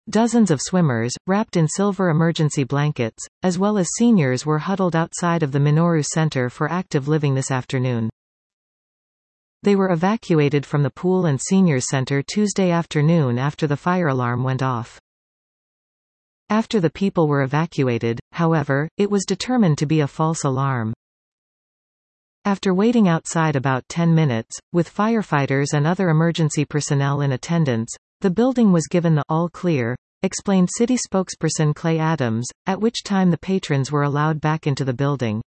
Dozens of swimmers, wrapped in silver emergency blankets, as well as seniors were huddled outside of the Minoru Center for Active Living this afternoon. They were evacuated from the pool and seniors center Tuesday afternoon after the fire alarm went off. After the people were evacuated, however, it was determined to be a false alarm. After waiting outside about 10 minutes, with firefighters and other emergency personnel in attendance, the building was given the all clear, explained city spokesperson Clay Adams, at which time the patrons were allowed back into the building.